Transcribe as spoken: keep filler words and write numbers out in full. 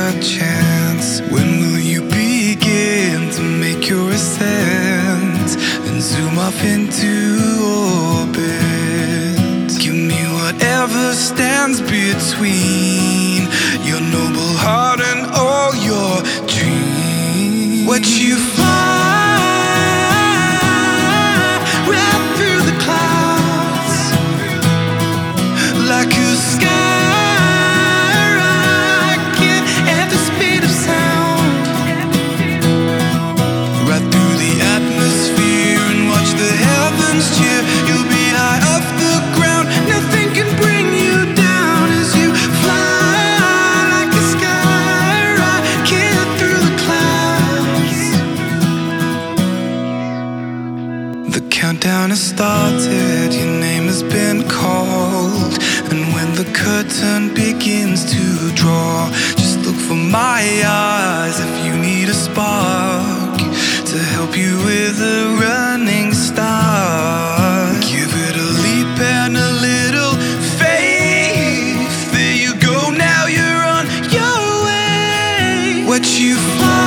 a chance? When will you begin to make your ascent and zoom off into orbit? Give me whatever stands between your noble heart and all your dreams. Watch you fly right through the clouds like a skyrocket at the speed of sound, right through the atmosphere and watch the heavens cheer. You'll be high off the ground, nothing can bring you down as you fly like a skyrocket through the clouds. The countdown has started, your name has been called, and when the curtain begins to draw, just look for my eyes if you need a spark to help you with a running start. Give it a leap and a little faith. There you go, now you're on your way. Watch you fly